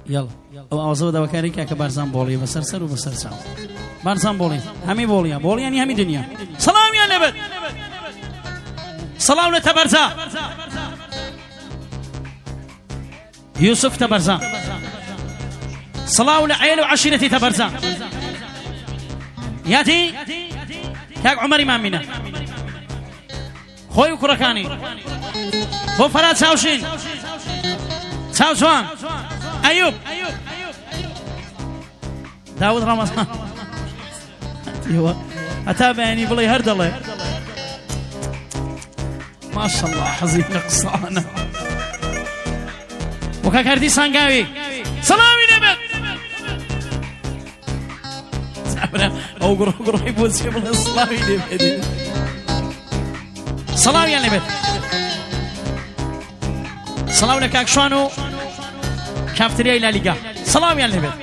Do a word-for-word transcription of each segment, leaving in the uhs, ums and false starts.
يلا او اوزو دا بكاري كا بارزان بولي بسرسر وبسرسر بارزان بولي همي بوليا بولي يعني همي دنيا سلام يا نبت سلام لتبرزا يوسف تبرزا سلام لعيل وعشيرتي تبرزا ياتي كاك عمر امامنا خوي كركاني بو فراد ساوشين ساوسوان ايوب داود رمضان ايوه اتابعني بلي هرد الله ما شاء الله حزينه قصانه وكاكردي سانغاوي سلامي نبت او قرو قرو يبوس قبل سلامي نبت سلام يا نبت سلام لك اكشوانو كافتريا الى ليغا سلام يا نبت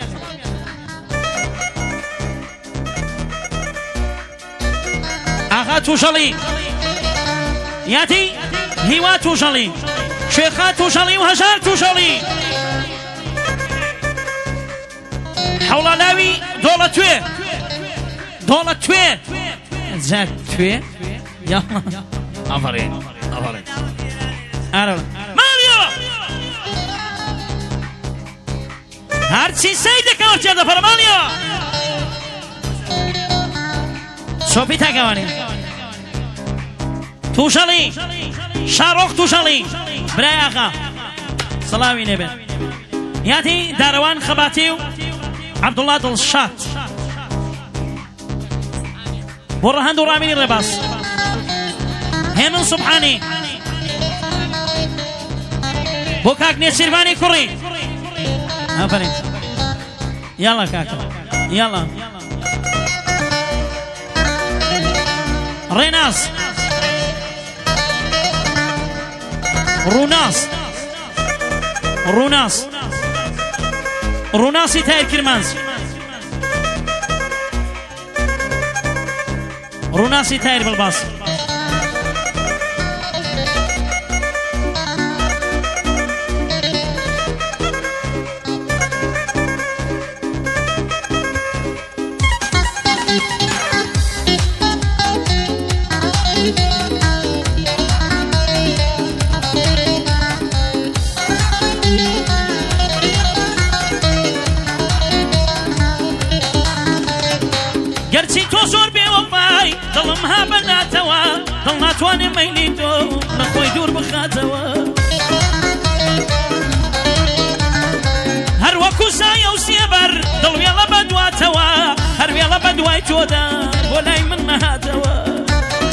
اغا توشلي ياتي هيوا توشلي شيخا توشلي وهجار توشلي حول لاوي دولة توي دولة توي زاد توي يلا افرين افرين ارى ماريو هرچی سیده کار کرده فرمانیا سوپی تاگوانی توشالی شاروخ توشالی برای آقا سلامی نبی یادی داروان خباتیو عبدالله دلشات برهان دورامینی رباس هنون سبحانی بوكاك نيشيرفاني كوري افرين يلا كاكا يلا ريناس روناس روناس روناسي تاير كرمانز روناسي تاير بالباص ظلم هابنا توا ظلنا تواني ميليتو نخوي دور بخاتوا هر وكو سايا وسيبر ظلم يلا بدوا توا هر يلا بدوا جودا ولاي منها توا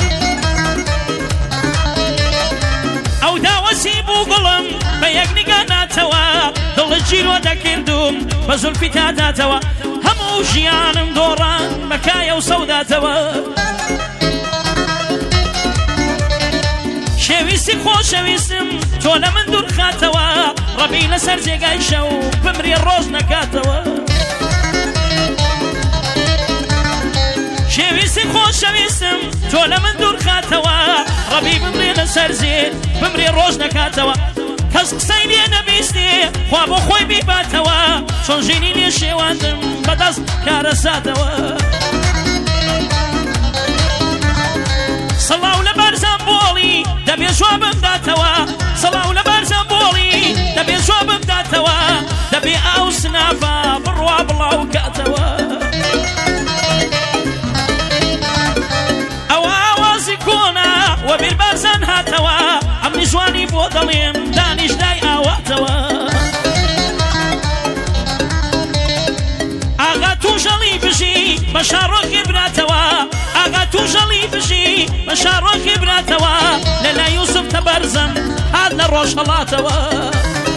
او دا وسيبو ظلم بيقني قانا توا ظل الجيرو دا كردوم بزل في تاتا توا همو جيانم دوران مكايا وسودا توا شويسي خو شويسم تولا من دور خاتوا ربي لسر جيقاي شو بمري الروز نكاتوا شويسي خو شويسم تولا من دور خاتوا ربي بمري لسر زيد بمري الروز نكاتوا كز قسيني نبيستي خواب خوي بيباتوا شون جيني لي شواندم بدست كارساتوا صلاو لبارزان بولي دبي جوابم داتوا صلاو لبارزان بولي دبي جوابم داتوا دبي او سنافا بروا بلاو كاتوا او اوازي كونا وبالبارزان هاتوا عمي جواني بودليم دانيش داي اواتوا اغا توجلي بجي بشاروخي بناتوا اغا توجلي بجي بشاروخي بناتوا للا يوسف تبرزن هذا الروش هلاتوا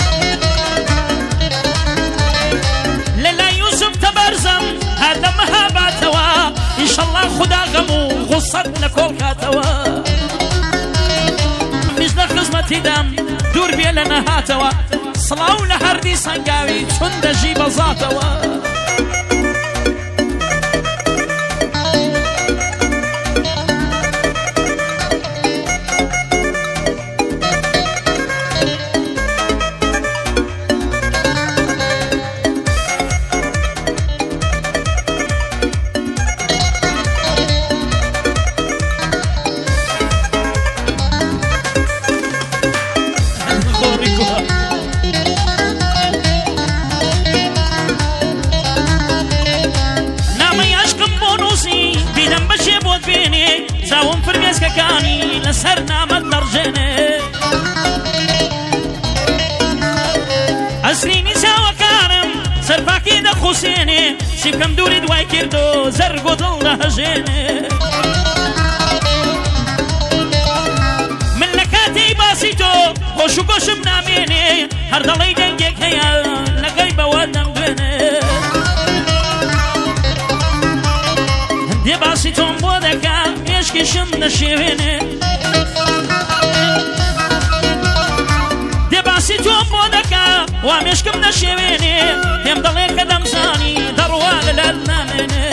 للا يوسف تبرزن هذا مهاباتوا ان شاء الله خدا غمو غصتنا كل كاتوا مش خزمتي دم دور بي لنا هاتوا صلاو لحردي سنقاوي شند جيب زاتوا سەر نامەت دەڕژێنێ ئەسرینی چاوەکانم سەرپاکی دەخوسێنێ سیبکەم دووری دوای کرد و زەرگ و دڵ دەهەژێنێ من لە کاتی باسی تۆ خۆش و گۆشم نامێنێ هەر دەڵی دەنگێک هەیە لەگەی بەوە نەمدوێنێ هەندێ باسی تۆم بۆ دەکا مێشکیشم نەشێوێنێ دێ باسی تۆم بۆ دەکا وا مێشکم نەشێوێنێ پێم دەڵێ کە دەمزانی دەڕوا لەلات نامێنێ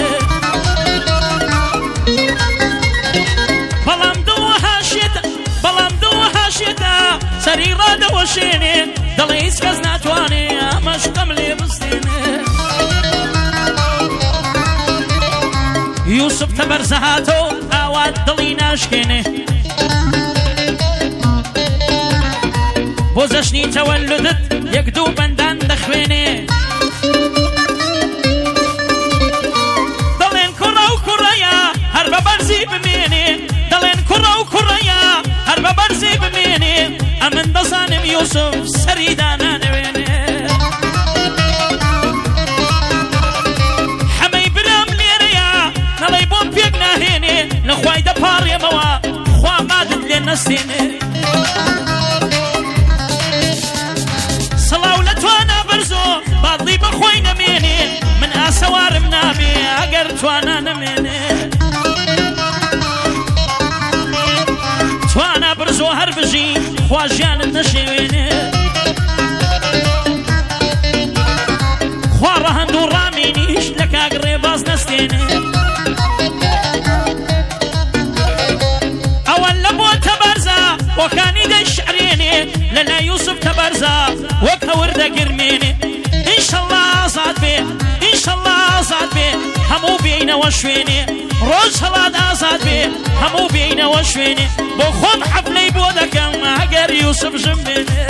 بەڵام دڵوە هاشێتە بەڵام دڵوە هاشێتە سەری ڕادەوەشێنێ دەڵێ هیچ کەس ناتوانێ ئەمەشقەم لێ بستێنێ یوسف تەبەرزە هاتۆ ئاوات دڵی ناشکێنێ بۆ زەشنی تەوەلودت یەک دوو بەندان دەخوێنێ دەڵێن کوڕە و کوڕەیە هەر بە بەرزی بمێنێ دەڵێن کوڕە و کوڕەیە هەر بە بەرزی بمێنێ ئەمن دەزانم یوسف سەری دانانەوێنێ حەمەی برام لێرەیە نەڵێ بۆم پێک ناهێنێ لەخوای دەپاڕێمەوە خوا مادت لێ نەستێنێ سڵاو لە توانە بەرزۆ بادڵی بەخۆی نەمێنێ من ئاسەوارم نابێ ئەگەر توانە نەمێنێ توانە بەرزۆ هەر بژی خوا ژیانت نەشێوێنێ خوا ڕەهەند و ڕامێنیش لە کاگڕێ باز نەستێنێ ئەوەن لە بۆ تەبەرزە وەکانی دەیشعرێنێ لەلا یوسف تەبەرزە وەک هەور دەگرمێنێ ئینشەڵڵا ئازاد بێ ئینشەڵڵا ئازاد بێ هەموو بێینەوە شوێنێ ڕۆژ هەڵات ئازاد بێ هەموو بێینەوە شوێنێ بۆ خۆم حەفلەی بۆ دەکەم ئەگەر یوسف ژم بێنێ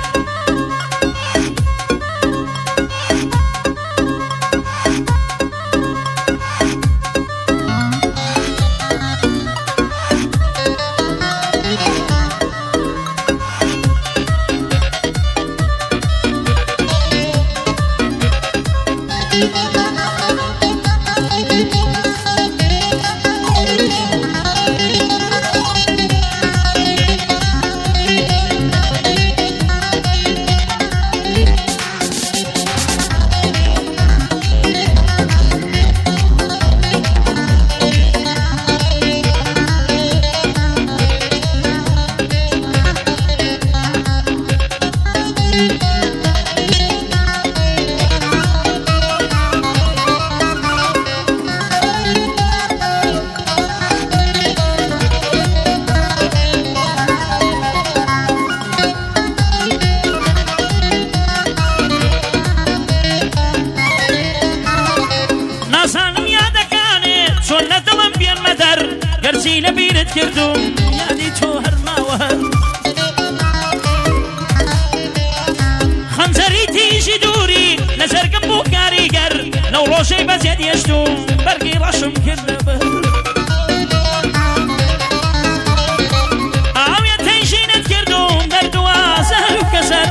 گەرچی لەبیرت کردوم یادی تۆ هەرماوە هەر خەنجەری تیژی دووری لە جەرگم بوو کاریگەر لەو ڕۆژەی بەجێت هێشتوم بەرگی ڕەشم کرد لەبەر ئاوێت تەیژینت کردوم دەردووە زەهر و کەسەر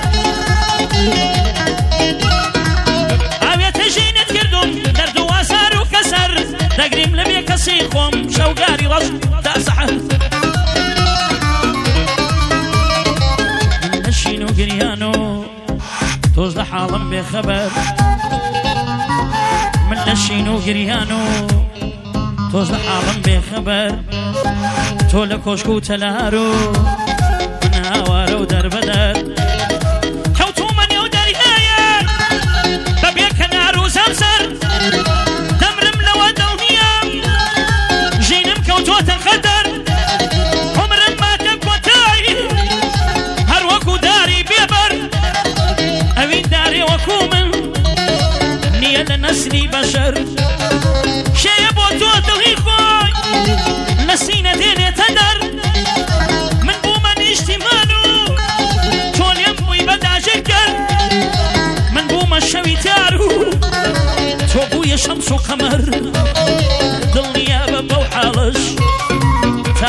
ئاوێت تەیژینت کردوم دەردووە زەهر و کەسەر دەگریم لەبێ کەسی خۆم شەوگاری ڕەش تا سەحەر من نەشین و گریان و تۆز لە حاڵم بێخەبەر من نەشین و گریان و تۆز لە حاڵم بێخەبەر تۆ لە کۆشک و تەلار و من هاوارە و دەربەدەر کەوتومە نێو دەریایەک بەبێ کەنار و زەمزەر دەمرم لەوە دڵنیام ژینم کەوتۆتە قەدەر عومرم ماتە کۆتایی هەر وەکو داری بێبەر ئەوین دارێ وەکو من نییە لە نەسلی بەشەر شەیە بۆ تۆ دڵی خۆی لە سینە دێنێتە دەر من بوومە نیشتیمان و تۆ لێم بووی بەداژێ کرد من بوومە شەوی تار و تۆ بوویە شەمس و قەمەر دڵنیابە بەو حاڵەش تا هەم نەم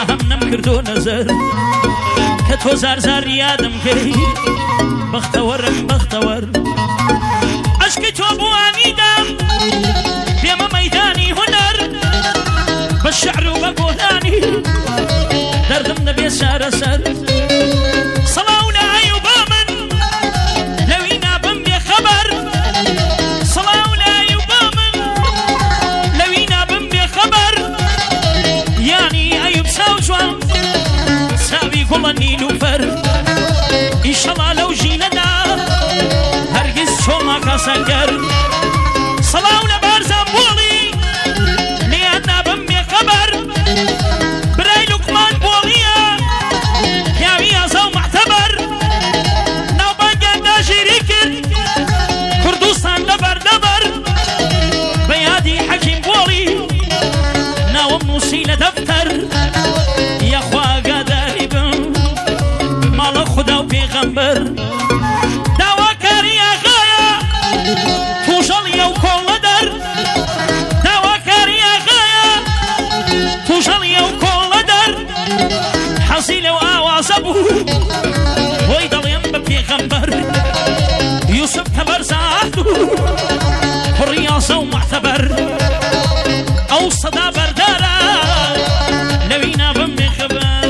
کردو نەزەر کە تۆ زار زار یادم کرد بەختەوەرم بەختەوەر عشقی تۆ بوانیدام پێمە مەیدانی هونەر بە شعر و بە گۆلانی دەردم دەبێت شارەسەر سەڵاو لە ئەیوبا من لەوی نابم بێخەبەر سەڵاو لە ئەیوبا من لەوی نابم بێخەبەر یانی ئەیوب ساو جوان ساوی گوڵە نیلوفەر ئیشەڵا لەو ژینەدا هەرگیز چۆما کاسەنگەر سەڵاو لە بارزان بۆڵی لیان نابم بێخەبەر برای لوقمان بۆڵیە پیاوی ئازا و معتەبەر ناوبانگیان داژیری کرد کوردستان لە بەردەبەر بە یادی حەکیم بۆڵی ناوم نووسی لە دەفتەر یەخوا ئاگاداری بم ماڵە خودا و پێغەمبەر داواکاری ئاغایە تووژەڵیە و کۆڵە دەر داواکاری ئاغایە تووژەڵیە و کۆڵە دەر حەزی لەو ئاوازە بوو بۆی دەڵێم بە پێغەمبەر یوسف کە بەرزات و کوڕی یاسە و معتەبەر ئەو سەدا بەردارە لەوی نابم بێخەبەر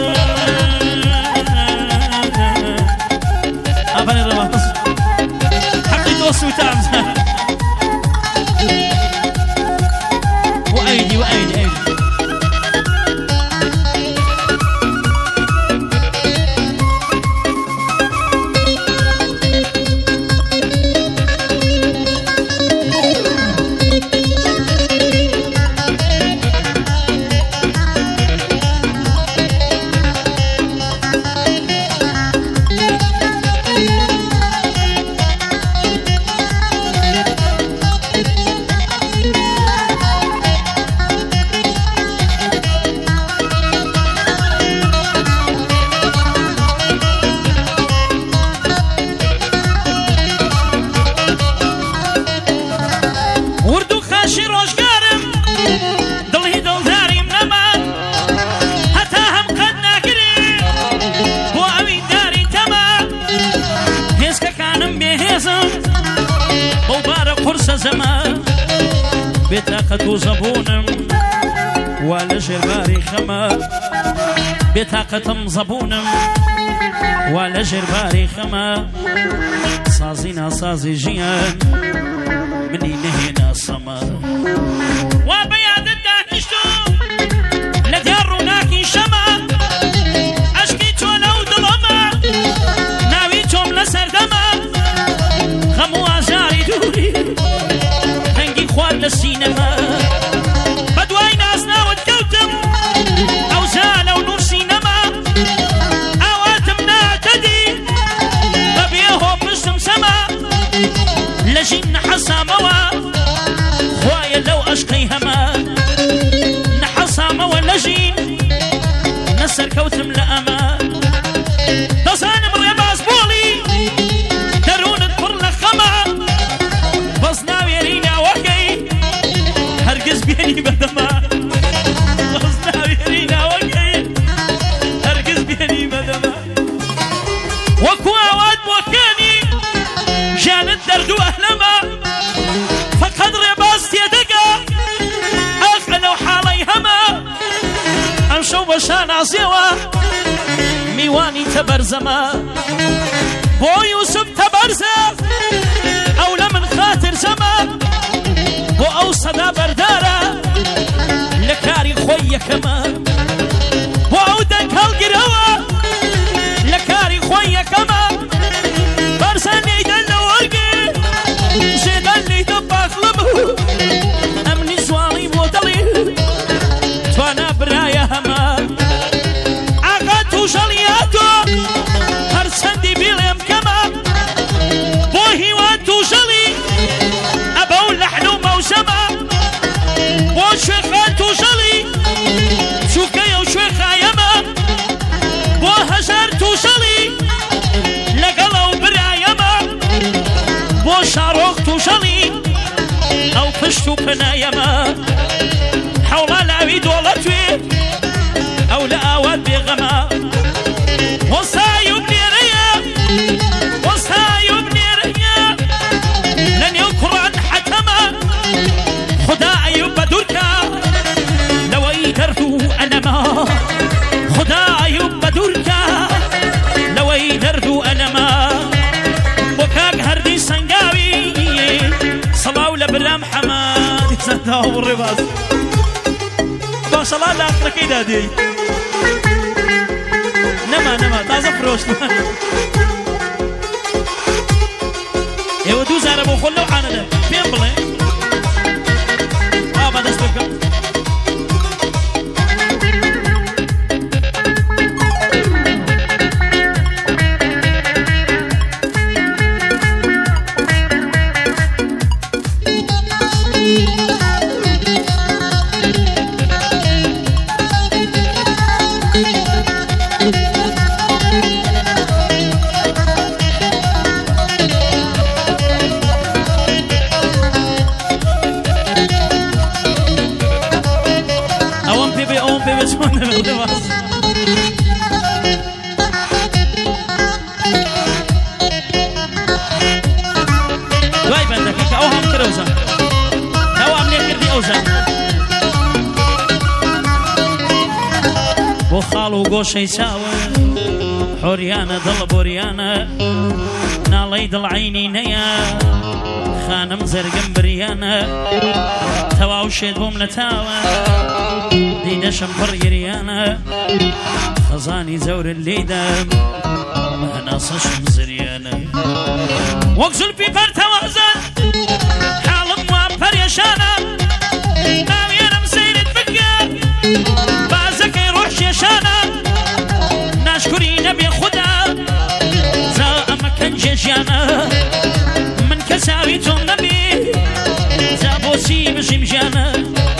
ئابانێ ڕەواز حەقی دۆست و تامزە وأيدي وأيدي أيدي بطاقة زبونم ولا جرباري خما بطاقة زبونم ولا جرباري خما صازينا صازي جيان مني نهينا صما وبياد الدهنشتو لدياروناكي شما أشكيتو لو ظلما ناويتم لسردما خمو أزاري دوري تنقي خوال للسينما بدواي ناس ناود كوتم أو زالوا نور سينما أواتم نعتدي ببيهو بسم سما لجين حسا موا خوايا لو أشقي هما نحسا موا لجين نسر كوتم لأما دزانم ريباز بولي درون الطر لخما بصناوي رينا وكي هرقز بيني بدما بصناوي رينا وكي هرقز بيني بدما وكو أواد وكاني جانت دردو أهلما فقد ريباز تيدقا أخنو حالي هما أمشو بشان عزيوة ميواني تبرزما بو يوسف تبرزا أولى من خاطر زما بو أو صدا بردارة لكاري خويا كما بو أو دنكال قروا لكاري خويا كما برزا نيدا لورقي زيدا ليدا باخلبه أمني زواني بوطلي توانا برايا هما عقاتو جلياتو هرسندي بيلم كما بوهي وانتو جلي أبو لحن وموسما وشيخاتو جلي شوكيا وشيخا يما بوهزارتو جلي لقلو برايما بوشاروختو جلي أو فشتو بنايما حولا لاوي دولتوي أو لأواد بغ بيغما وصايب نيريا وصايب نيريا لن يقرأ حتما خدا أيوب بدوركا لو يدرتو أنا ما خدا أيوب بدوركا لو يدرتو أنا ما وكاك هردي سنقاوي صلاة ولا برام حماد سنتاو الرباط ما شاء الله لا أخرى كيدا دي نما نما تازه فروش ايوه دوز عربو خلو حانا ده فين بلي اه بعد اسبوع دوای بندەکە کە ئەو هەم کرەوزە ئەو ئەم لێ کردی ئەوزە بۆ خاڵ و گۆشەی چاوە حۆریانە دڵ بۆریانە ناڵەی دڵعینی نەیە خانم زەرگم بریانە تەواو شێت بۆم نەتاوە دیدەشم پڕ گریانە خەزانی زەورت لێدەم هەناسەشم زریانە وەک زولفی پەرتەوازن حاڵم وام پەرێشانە ناوێنم سەیرت بکە بازەکەی ڕۆژ شێشانە ناشکوری نەبێ خودا جا ئەمە کەنجێ ژیانە من کەساوی تۆم نەبێ جا بۆچی بژیم ژیانە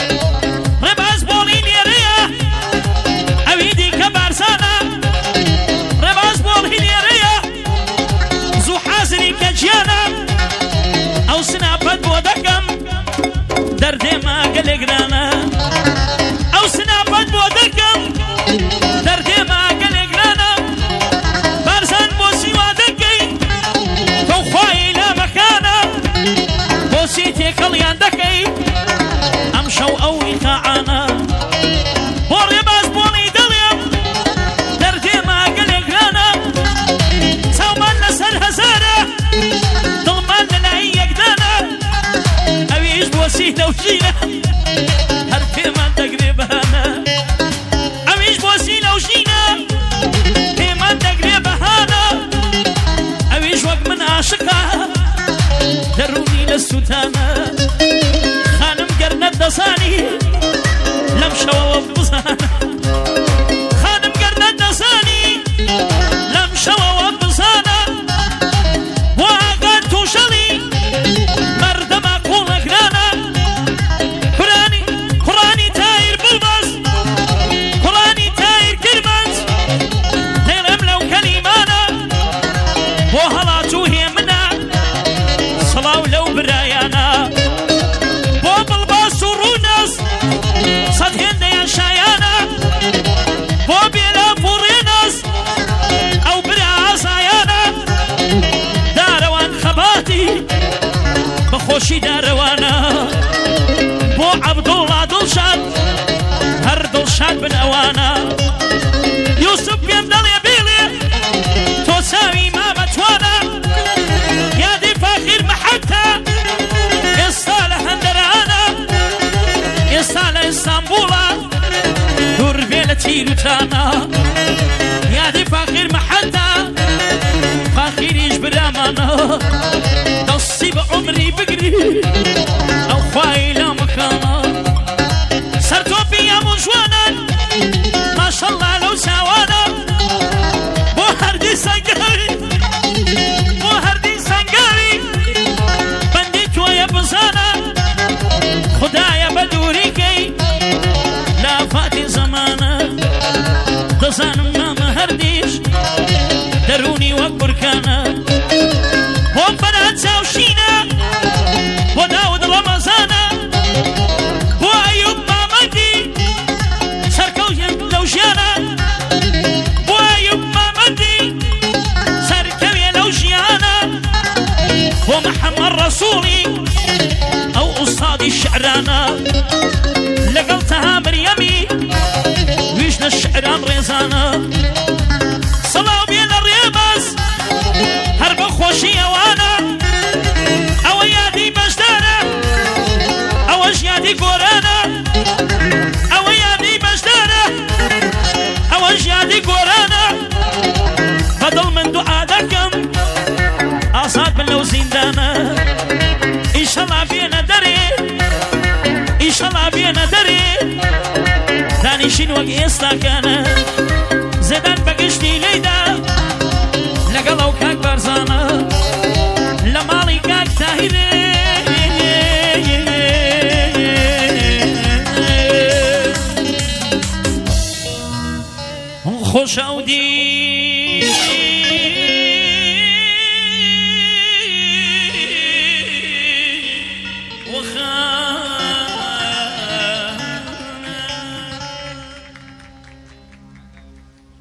ڕێباز بۆڵی لێرەیە ئەوی دیکە بارزانە ڕێباز بۆڵی لێرەیە زوو حازری کە گیانە ئەو سناپەت بۆ دەکەم دەردێمە گەلێگرانە ئەو سناپەت بۆ دەکەم دەردێمە گەلێگرانە بارزان بۆچی وا دەکەی تۆ خوای لە مەکانە بۆچی تێکەڵیان دەکەی ئەم شەو ئەو ئیقاعانە بۆ ڕێباز بۆڵی دڵێم دەردێمە گەلێگرانە چاومان لەسەر هەزارە دڵمان لەلای یەکدانە ئەویش بۆچی لەوژینە هەر پێمان دەگرێ بەهانە ئەویش بۆچی لەوژینە پێمان دەگرێ بەهانە ئەویش وەک من عاشقە دەڕوونی لە سوتانە خانم گەرنەت دەزانی لەم شەوەوە بزانە خانم گەرنەت دەزانی لەم شەوەوە بزانە بۆ ئاگات تووشەڵی مەردەما قوڵەگرانە قورانی قورانی تایر بڵبەس قورانی تایر کرمەنج دێڵێم لەو کەلیمانە بۆ هەڵات و هێمنە سڵاو لەو برایانە بۆ بڵباس و ڕوونەس سەد هێندەیان شایانە بۆ بێلاف و ڕێنەس ئەو برا ئازایانە دارەوان خەباتی بەخۆشی دارەوانە بۆ عەبدوڵڵا دڵشاد هەر دڵشاد بن ئەوانە یوسف پێم دەڵێ بێڵێ تۆ چاوی مامەتوانە یادی فاخیر مەحەتە ئێستا لە هەندەرانە ئێستا لە ئیستانبوڵە دوور بێ لە تیروتانە یادی فاخیر مەحەتە فاخیریش برامانە دەستی بە عمری بگری ئەو خوای لە مەکانە سەرتۆپی هەموو جوانان ماشەڵڵا لەو چاوانە بۆ هەردی سەنگاوی بۆ هەردی سەنگاوی بەندی تۆیە بزانە خدایە بە دووریکەی لە ئافاتی زەمانە دەزانم مامە هەردیش دەرونی وەک بورکانە بۆ بەرە ومحمد رسولي أو أستاذ الشعرانا لقلتها مريمي ويشنا الشعران ريزانا صلاة بين الريباس هرب خوشي وانا أو يادي بجدانا أو يادي قورانا أو يادي بجدانا أو يادي قورانا فضل من دعادكم أصاد من لو زندانا إن شاء الله بينا دري إن شاء الله بينا دري دانشين وقيستا كان زدان بقشتي ليدا لقلو كاك برزانا لمالي كاك تاهيدي خوش أودي